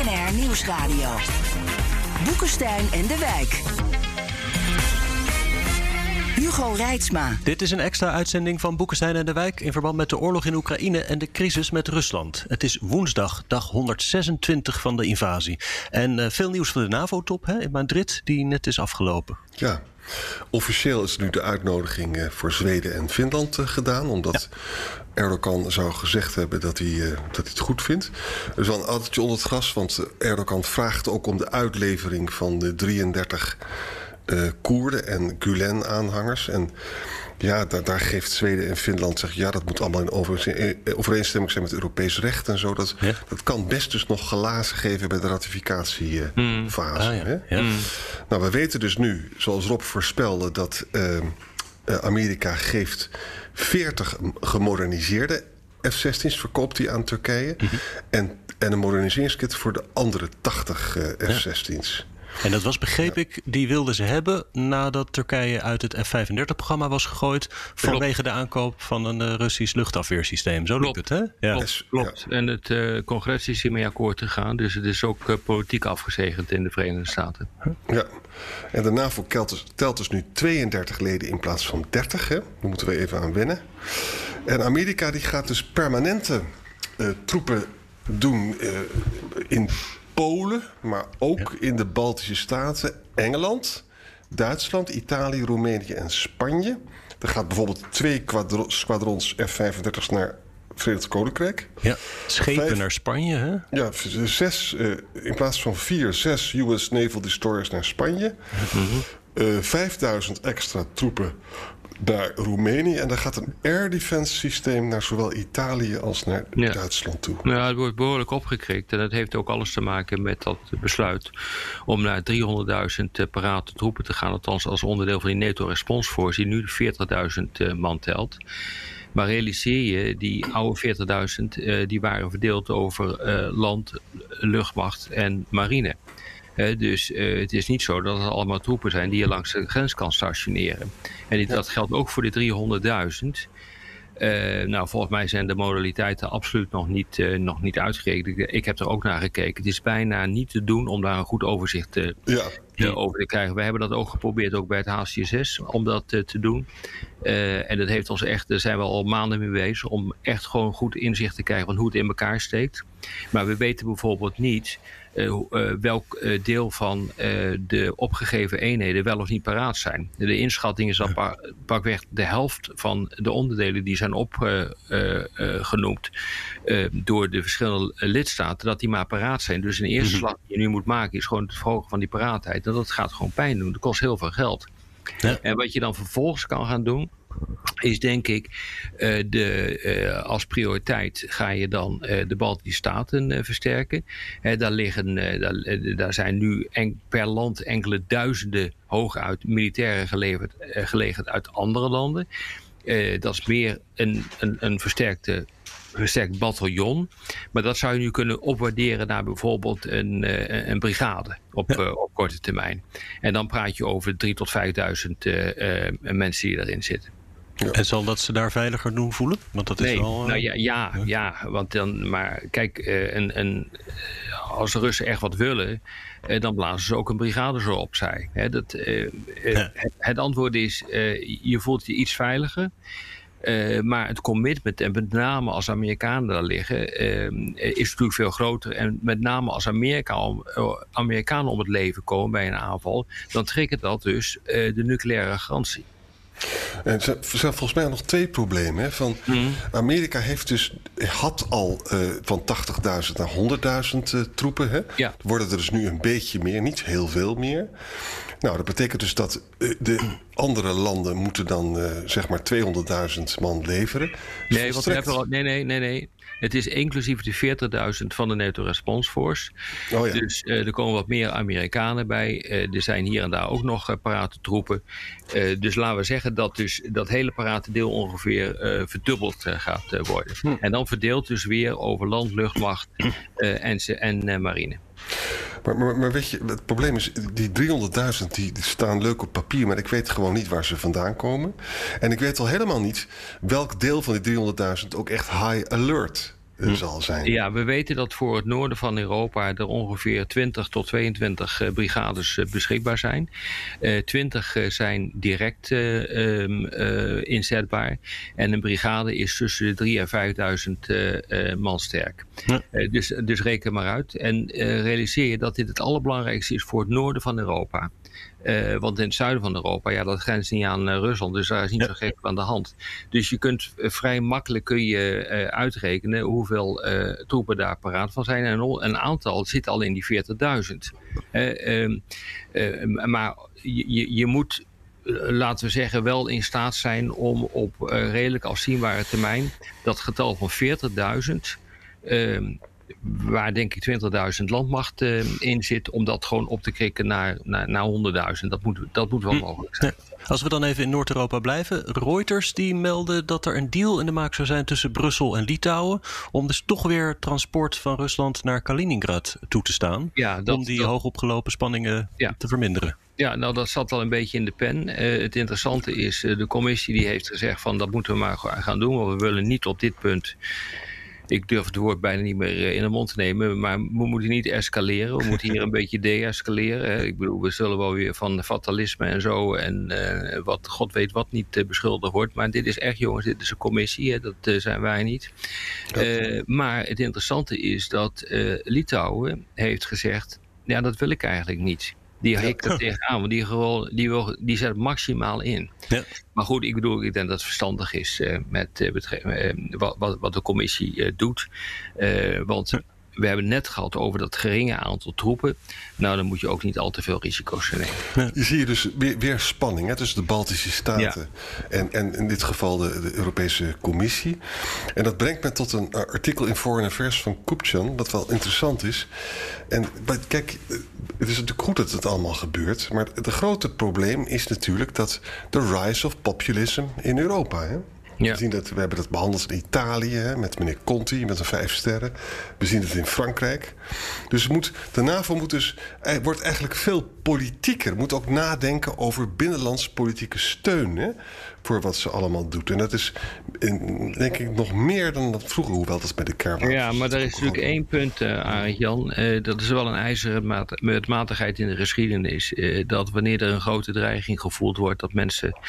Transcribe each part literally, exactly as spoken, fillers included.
R Nieuwsradio. Boekenstein en de Wijk. Hugo Reitsma. Dit is een extra uitzending van Boekenstein en de Wijk in verband met de oorlog in Oekraïne en de crisis met Rusland. Het is woensdag, dag honderdzesentwintig van de invasie. En uh, veel nieuws van de NAVO-top hè, in Madrid, die net is afgelopen. Ja, officieel is nu de uitnodiging uh, voor Zweden en Finland uh, gedaan, omdat ja. Erdogan zou gezegd hebben dat hij, uh, dat hij het goed vindt. Er is wel een addertje onder het gras, want Erdogan vraagt ook om de uitlevering van de drieëndertig uh, Koerden en Gulen-aanhangers. En ja, daar, daar geeft Zweden en Finland zeggen, ja, dat moet allemaal in overeenstemming zijn met Europees recht en zo. Dat, ja. dat kan best dus nog glazen geven bij de ratificatiefase. Mm. Ah, ja. Hè? Ja. Mm. Nou, we weten dus nu, zoals Rob voorspelde, dat uh, uh, Amerika geeft veertig gemoderniseerde F zestien's, verkoopt hij aan Turkije. Mm-hmm. En, en een moderniseringskit voor de andere tachtig uh, F zestien's. Ja. En dat was, begreep ja. ik, die wilden ze hebben nadat Turkije uit het F vijfendertig-programma was gegooid vanwege de aankoop van een uh, Russisch luchtafweersysteem. Zo lukt het, hè? Ja. Klopt, klopt. Ja. En het uh, congres is hiermee akkoord gegaan, dus het is ook uh, politiek afgezegend in de Verenigde Staten. Ja, en de NAVO telt dus, telt dus nu tweeëndertig leden in plaats van dertig, hè? Daar moeten we even aan wennen. En Amerika die gaat dus permanente uh, troepen doen uh, in Polen, maar ook ja. in de Baltische Staten, Engeland, Duitsland, Italië, Roemenië en Spanje. Er gaat bijvoorbeeld twee quadro- squadrons F vijfendertig's naar Verenigd Koninkrijk. Ja, schepen Vijf, naar Spanje, hè? Ja, zes, uh, in plaats van vier, zes U S Naval Destroyers naar Spanje. Mm-hmm. Uh, vijfduizend extra troepen naar Roemenië. En daar gaat een air defense systeem naar zowel Italië als naar ja. Duitsland toe. Ja, het wordt behoorlijk opgekrikt. En dat heeft ook alles te maken met dat besluit om naar driehonderdduizend parate troepen te gaan. Althans als onderdeel van die NATO Response Force, die nu veertigduizend man telt. Maar realiseer je, die oude veertigduizend uh, die waren verdeeld over uh, land, luchtmacht en marine. Uh, dus uh, het is niet zo dat het allemaal troepen zijn die je langs de grens kan stationeren. En dit, ja. dat geldt ook voor de driehonderdduizend. Uh, nou, volgens mij zijn de modaliteiten absoluut nog niet, uh, nog niet uitgerekend. Ik, ik heb er ook naar gekeken. Het is bijna niet te doen om daar een goed overzicht te, ja. te, over te krijgen. We hebben dat ook geprobeerd, ook bij het H C S S, om dat uh, te doen. Uh, en dat heeft ons echt, daar zijn we al maanden mee bezig, om echt gewoon goed inzicht te krijgen van hoe het in elkaar steekt. Maar we weten bijvoorbeeld niet Uh, uh, welk uh, deel van uh, de opgegeven eenheden wel of niet paraat zijn. De inschatting is dat pa- pakweg de helft van de onderdelen die zijn opgenoemd uh, uh, uh, door de verschillende lidstaten, dat die maar paraat zijn. Dus een eerste slag die je nu moet maken is gewoon het verhogen van die paraatheid. En dat gaat gewoon pijn doen. Dat kost heel veel geld. Ja. En wat je dan vervolgens kan gaan doen, is denk ik, uh, de, uh, als prioriteit ga je dan uh, de Baltische Staten uh, versterken. Uh, daar, liggen, uh, daar, uh, daar zijn nu en, per land enkele duizenden hooguit militairen geleverd, uh, gelegerd uit andere landen. Uh, dat is meer een, een, een versterkte versterkt bataljon. Maar dat zou je nu kunnen opwaarderen naar bijvoorbeeld een, uh, een brigade op, ja. uh, op korte termijn. En dan praat je over drieduizend tot vijfduizend uh, uh, mensen die erin zitten. Ja. En zal dat ze daar veiliger doen voelen? Want dat is nee, wel, uh, nou ja, ja, ja. ja, want dan, maar kijk, uh, een, een, als de Russen echt wat willen, uh, dan blazen ze ook een brigade zo opzij. Hè, dat, uh, uh, ja. het, het antwoord is, uh, je voelt je iets veiliger. Uh, maar het commitment, en met name als Amerikanen daar liggen, uh, is natuurlijk veel groter. En met name als Amerika om, uh, Amerikanen om het leven komen bij een aanval, dan triggert dat dus uh, de nucleaire garantie. En er zijn volgens mij nog twee problemen. Hè? Van mm. Amerika heeft dus, had al uh, van tachtigduizend naar honderdduizend uh, troepen. Hè? Ja. Er worden er dus nu een beetje meer, niet heel veel meer. Nou, dat betekent dus dat uh, de andere landen moeten dan uh, zeg maar tweehonderdduizend man leveren. Dus nee, want we hebben al, nee, nee, nee, nee. Het is inclusief de veertigduizend van de NATO Response Force. Oh ja. Dus uh, er komen wat meer Amerikanen bij. Uh, er zijn hier en daar ook nog uh, parate troepen. Uh, dus laten we zeggen dat dus dat hele parate deel ongeveer uh, verdubbeld uh, gaat uh, worden. Hm. En dan verdeeld dus weer over land, luchtmacht uh, en, en uh, marine. Maar, maar, maar weet je, het probleem is, die driehonderdduizend die, die staan leuk op papier, maar ik weet gewoon niet waar ze vandaan komen. En ik weet al helemaal niet welk deel van die driehonderdduizend ook echt high alert uh, zal zijn. Ja, we weten dat voor het noorden van Europa er ongeveer twintig tot tweeëntwintig uh, brigades uh, beschikbaar zijn. Uh, twintig uh, zijn direct uh, um, uh, inzetbaar. En een brigade is tussen de drieduizend en vijfduizend uh, uh, man sterk. Ja. Uh, dus, dus reken maar uit. En uh, realiseer je dat dit het allerbelangrijkste is voor het noorden van Europa. Uh, want in het zuiden van Europa, ja, dat grenst niet aan uh, Rusland. Dus daar is niet ja. zo gek aan de hand. Dus je kunt uh, vrij makkelijk kun je, uh, uitrekenen hoeveel uh, troepen daar paraat van zijn. En een aantal zit al in die veertigduizend. Uh, uh, uh, maar je, je moet, uh, laten we zeggen, wel in staat zijn om op uh, redelijk afzienbare termijn dat getal van veertigduizend... Uh, waar denk ik twintigduizend landmacht uh, in zit, om dat gewoon op te krikken naar, naar, naar honderdduizend. Dat moet, dat moet wel hm. mogelijk zijn. Ja. Als we dan even in Noord-Europa blijven. Reuters die melden dat er een deal in de maak zou zijn tussen Brussel en Litouwen, om dus toch weer transport van Rusland naar Kaliningrad toe te staan. Ja, dat, om die dat... hoogopgelopen spanningen ja. te verminderen. Ja, nou dat zat al een beetje in de pen. Uh, het interessante is, uh, de commissie die heeft gezegd van dat moeten we maar gaan doen, want we willen niet op dit punt, ik durf het woord bijna niet meer in de mond te nemen, maar we moeten niet escaleren. We moeten hier een beetje de-escaleren. Ik bedoel, we zullen wel weer van fatalisme en zo en uh, wat God weet wat niet uh, beschuldigd wordt. Maar dit is echt, jongens, dit is een commissie. Hè? Dat uh, zijn wij niet. Uh, maar het interessante is dat uh, Litouwen heeft gezegd, ja, dat wil ik eigenlijk niet. Die hikt er tegenaan, want die, gewoon, die, wil, die zet maximaal in. Ja. Maar goed, ik bedoel, ik denk dat het verstandig is uh, met uh, betre- uh, wat, wat, wat de commissie uh, doet. Uh, want ja. we hebben het net gehad over dat geringe aantal troepen. Nou, dan moet je ook niet al te veel risico's nemen. Ja. Je ziet dus weer, weer spanning hè, tussen de Baltische Staten ja. en, en in dit geval de, de Europese Commissie. En dat brengt me tot een artikel in Foreign Affairs van Kupchan, wat wel interessant is. En kijk, het is natuurlijk goed dat het allemaal gebeurt, maar het grote probleem is natuurlijk dat de rise of populism in Europa. Hè? Ja. We zien dat, we hebben dat behandeld in Italië, hè, met meneer Conti, met een vijf sterren. We zien het in Frankrijk. Dus moet, de NAVO moet dus, wordt eigenlijk veel politieker. Moet ook nadenken over binnenlands politieke steun, hè, voor wat ze allemaal doet. En dat is, in, denk ik, nog meer dan dat vroeger, hoewel dat bij de kernwapens. Ja, maar er is natuurlijk één punt, uh, Arend-Jan. Uh, dat is wel een ijzeren maat, met matigheid in de geschiedenis. Uh, dat wanneer er een grote dreiging gevoeld wordt, dat mensen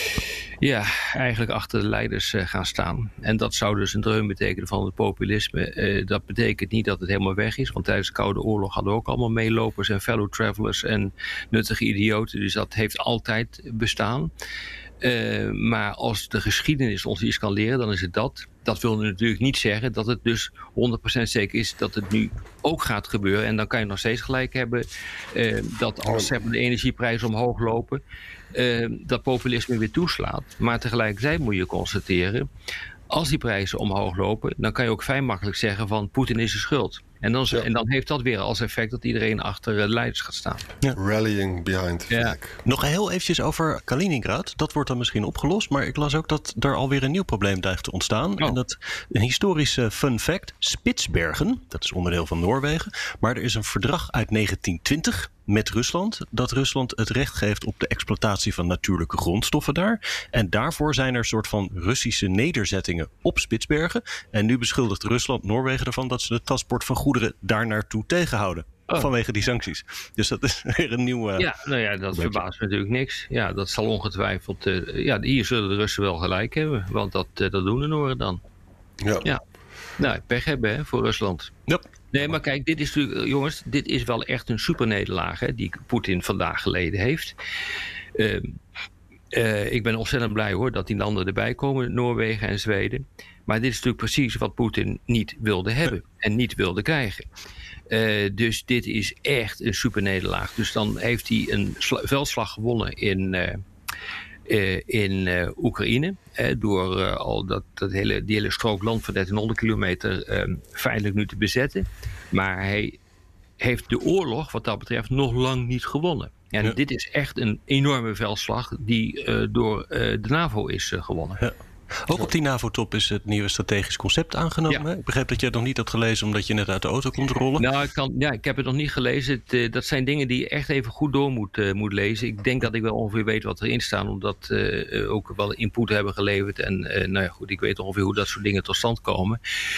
ja, eigenlijk achter de leiders uh, gaan staan. En dat zou dus een dreun betekenen van het populisme. Uh, dat betekent niet dat het helemaal weg is, want tijdens de Koude Oorlog hadden we ook allemaal meelopers en fellow travelers en nuttige idioten. Dus dat heeft altijd bestaan. Uh, maar als de geschiedenis ons iets kan leren, dan is het dat. Dat wil natuurlijk niet zeggen dat het dus honderd procent zeker is dat het nu ook gaat gebeuren. En dan kan je nog steeds gelijk hebben uh, dat als zeg maar, de energieprijzen omhoog lopen, uh, dat populisme weer toeslaat. Maar tegelijkertijd moet je constateren, als die prijzen omhoog lopen, dan kan je ook vrij makkelijk zeggen van Poetin is de schuld. En dan, ja. en dan heeft dat weer als effect dat iedereen achter uh, leiders gaat staan. Ja. Rallying behind the flag. Ja. Nog heel eventjes over Kaliningrad. Dat wordt dan misschien opgelost. Maar ik las ook dat er alweer een nieuw probleem dreigt te ontstaan. Oh. En dat een historische fun fact. Spitsbergen, dat is onderdeel van Noorwegen. Maar er is een verdrag uit negentien twintig met Rusland. Dat Rusland het recht geeft op de exploitatie van natuurlijke grondstoffen daar. En daarvoor zijn er soort van Russische nederzettingen op Spitsbergen. En nu beschuldigt Rusland Noorwegen ervan dat ze het transport van goederen daar naartoe tegenhouden. Oh. Vanwege die sancties. Dus dat is weer een nieuwe. Ja, nou ja, dat verbaast me natuurlijk niks. Ja, dat zal ongetwijfeld. Uh, ja, hier zullen de Russen wel gelijk hebben. Want dat, uh, dat doen de Noorden dan. Ja. ja. Nou, pech hebben hè, voor Rusland. Ja. Nee, maar kijk, dit is natuurlijk, jongens, dit is wel echt een supernederlaag hè, die Poetin vandaag geleden heeft. Uh, uh, ik ben ontzettend blij hoor dat die landen erbij komen, Noorwegen en Zweden. Maar dit is natuurlijk precies wat Poetin niet wilde hebben en niet wilde krijgen. Uh, dus dit is echt een supernederlaag. Dus dan heeft hij een sla- veldslag gewonnen in, uh, uh, in uh, Oekraïne. Uh, door uh, al dat, dat hele, die hele strook land van dertienhonderd kilometer uh, feitelijk nu te bezetten. Maar hij heeft de oorlog wat dat betreft nog lang niet gewonnen. En ja. dit is echt een enorme veldslag die uh, door uh, de NAVO is uh, gewonnen. Ja. Ook op die NAVO-top is het nieuwe strategisch concept aangenomen. Ja. Ik begreep dat je het nog niet had gelezen omdat je net uit de auto komt rollen. Nou, ik, kan, ja, ik heb het nog niet gelezen. Het, uh, dat zijn dingen die je echt even goed door moet, uh, moet lezen. Ik denk dat ik wel ongeveer weet wat erin staat, omdat we uh, ook wel input hebben geleverd. En uh, nou ja, goed, ik weet ongeveer hoe dat soort dingen tot stand komen.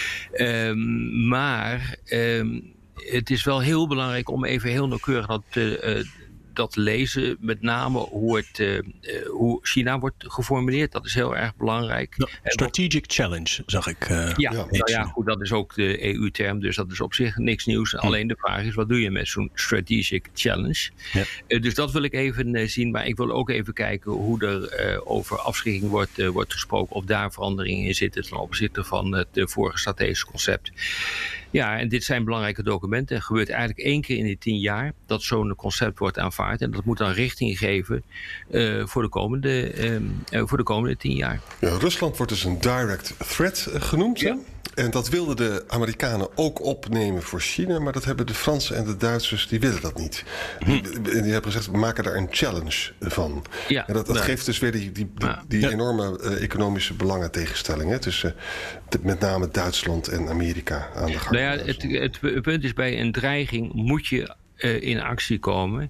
Um, maar um, het is wel heel belangrijk om even heel nauwkeurig dat uh, dat lezen, met name hoe, het, uh, hoe China wordt geformuleerd. Dat is heel erg belangrijk. No, strategic challenge, zag ik. Uh, ja, ja. Nou ja, goed, dat is ook de E U-term, dus dat is op zich niks nieuws. Hm. Alleen de vraag is, wat doe je met zo'n strategic challenge? Ja. Uh, dus dat wil ik even uh, zien, maar ik wil ook even kijken hoe er uh, over afschrikking wordt, uh, wordt gesproken, of daar veranderingen in zitten ten opzichte van het uh, vorige strategische concept. Ja, en dit zijn belangrijke documenten. Er gebeurt eigenlijk één keer in de tien jaar dat zo'n concept wordt aanvaard. En dat moet dan richting geven uh, voor, de komende, um, uh, voor de komende tien jaar. Ja, Rusland wordt dus een direct threat uh, genoemd. Ja. En dat wilden de Amerikanen ook opnemen voor China. Maar dat hebben de Fransen en de Duitsers, die willen dat niet. Hm. Die, die hebben gezegd, we maken daar een challenge van. Ja, en dat, dat ja. geeft dus weer die, die, die, die ja. enorme uh, economische belangentegenstelling. Hè, tussen uh, met name Duitsland en Amerika aan de gang. Nou ja, het, het, het punt is, bij een dreiging moet je Uh, in actie komen.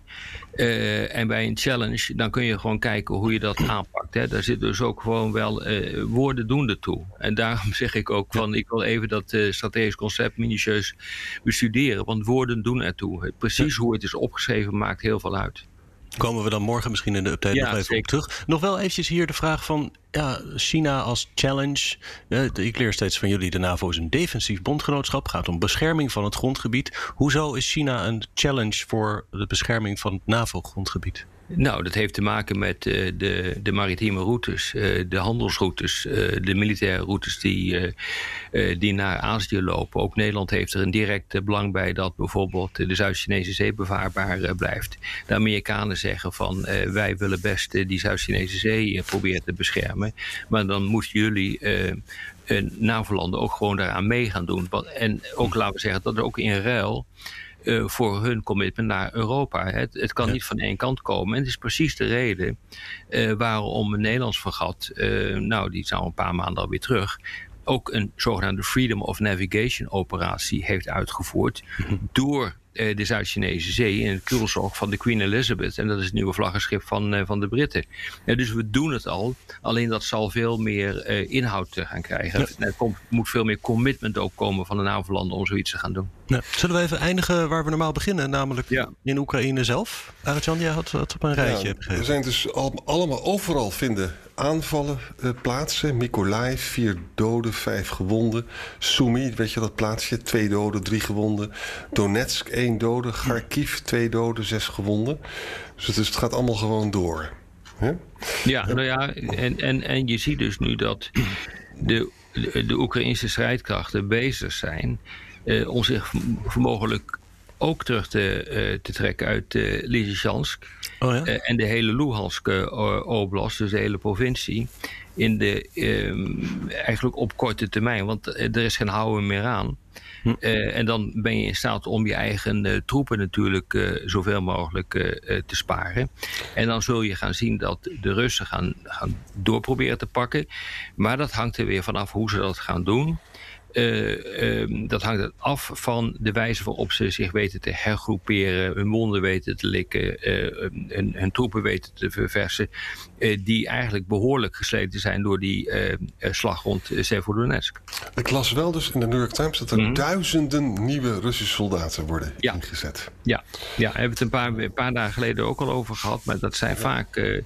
Uh, en bij een challenge, dan kun je gewoon kijken hoe je dat aanpakt. Hè. Daar zit dus ook gewoon wel uh, woorden doen ertoe. En daarom zeg ik ook van, ik wil even dat uh, strategisch concept minutieus bestuderen. Want woorden doen ertoe. Precies hoe het is opgeschreven maakt heel veel uit. Komen we dan morgen misschien in de update ja, nog even zeker. op terug. Nog wel eventjes hier de vraag van ja, China als challenge. Uh, ik leer steeds van jullie, de NAVO is een defensief bondgenootschap. Gaat om bescherming van het grondgebied. Hoezo is China een challenge voor de bescherming van het NAVO-grondgebied? Nou, dat heeft te maken met uh, de, de maritieme routes, uh, de handelsroutes, uh, de militaire routes die, uh, uh, die naar Azië lopen. Ook Nederland heeft er een direct uh, belang bij dat bijvoorbeeld de Zuid-Chinese Zee bevaarbaar uh, blijft. De Amerikanen zeggen van uh, wij willen best uh, die Zuid-Chinese Zee uh, proberen te beschermen. Maar dan moeten jullie uh, uh, NAVO-landen ook gewoon daaraan mee gaan doen. En ook laten we zeggen dat er ook in ruil Uh, voor hun commitment naar Europa. Het, het kan ja. niet van één kant komen. En het is precies de reden uh, waarom een Nederlands fregat, uh, nou die is al een paar maanden alweer terug, ook een zogenaamde Freedom of Navigation operatie heeft uitgevoerd mm-hmm. door uh, de Zuid-Chinese Zee in het kuilzog van de Queen Elizabeth. En dat is het nieuwe vlaggenschip van, uh, van de Britten. Uh, dus we doen het al. Alleen dat zal veel meer uh, inhoud uh, gaan krijgen. Ja. Er komt, moet veel meer commitment ook komen van de NAVO-landen om zoiets te gaan doen. Ja. Zullen we even eindigen waar we normaal beginnen, namelijk ja. in Oekraïne zelf? Arjan, jij had het op een rijtje ja, gegeven. Er zijn dus al, allemaal overal vinden aanvallen uh, plaatsen. Mykolaiv, vier doden, vijf gewonden. Sumy, weet je dat plaatsje? Twee doden, drie gewonden. Donetsk, één dode. Kharkiv, twee doden, zes gewonden. Dus het, is, het gaat allemaal gewoon door. Ja, ja nou ja, en, en, en je ziet dus nu dat de, de, de Oekraïnse strijdkrachten bezig zijn Uh, om zich mogelijk ook terug te, uh, te trekken uit uh, Lysychansk. Oh ja? uh, en de hele Luhansk uh, oblast, dus de hele provincie, in de, uh, eigenlijk op korte termijn, want er is geen houden meer aan. Hm. Uh, en dan ben je in staat om je eigen uh, troepen natuurlijk uh, zoveel mogelijk uh, uh, te sparen. En dan zul je gaan zien dat de Russen gaan, gaan doorproberen te pakken. Maar dat hangt er weer vanaf hoe ze dat gaan doen. Uh, uh, dat hangt af van de wijze waarop ze zich weten te hergroeperen, hun wonden weten te likken, uh, hun, hun troepen weten te verversen, uh, die eigenlijk behoorlijk gesleten zijn door die uh, slag rond Severodonetsk. Ik las wel dus in de New York Times dat er mm-hmm. duizenden nieuwe Russische soldaten worden ja. ingezet. Ja, ja, daar hebben we het een paar, een paar dagen geleden ook al over gehad, maar dat zijn ja. vaak Uh,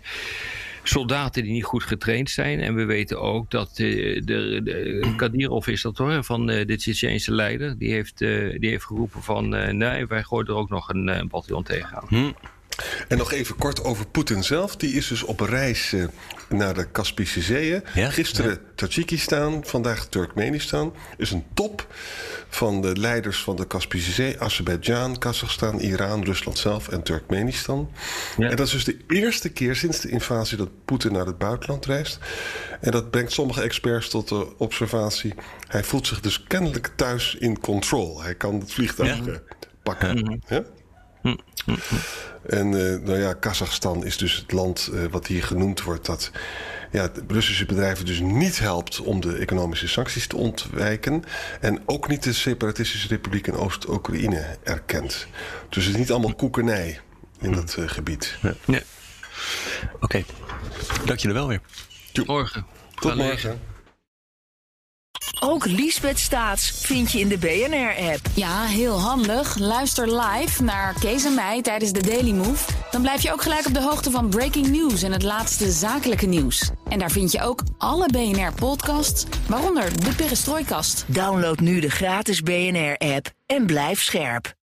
soldaten die niet goed getraind zijn. En we weten ook dat de, de, de Kadyrov is dat hoor, van de Tsjetsjeense leider. Die heeft, uh, die heeft geroepen van uh, nee, wij gooien er ook nog een, een bataljon tegenaan. Hm. En nog even kort over Poetin zelf. Die is dus op reis uh, naar de Kaspische Zeeën. Ja, Gisteren ja. Tajikistan, vandaag Turkmenistan. Is een top van de leiders van de Kaspische Zee. Azerbeidzjan, Kazachstan, Iran, Rusland zelf en Turkmenistan. Ja. En dat is dus de eerste keer sinds de invasie dat Poetin naar het buitenland reist. En dat brengt sommige experts tot de observatie. Hij voelt zich dus kennelijk thuis in control. Hij kan het vliegtuig ja. pakken. Ja. Ja? Hm, hm, hm. En uh, nou ja, Kazachstan is dus het land uh, wat hier genoemd wordt dat ja, de Russische bedrijven dus niet helpt om de economische sancties te ontwijken. En ook niet de Separatistische Republiek in Oost-Oekraïne erkent. Dus het is niet allemaal koekernij in dat uh, gebied. Ja. Nee. Oké, okay. Dank jullie wel weer. Tot morgen. Tot morgen. Ook Liesbeth Staats vind je in de B N R-app. Ja, heel handig. Luister live naar Kees en mij tijdens de Daily Move. Dan blijf je ook gelijk op de hoogte van breaking news en het laatste zakelijke nieuws. En daar vind je ook alle B N R-podcasts, waaronder de Perestrooikast. Download nu de gratis B N R-app en blijf scherp.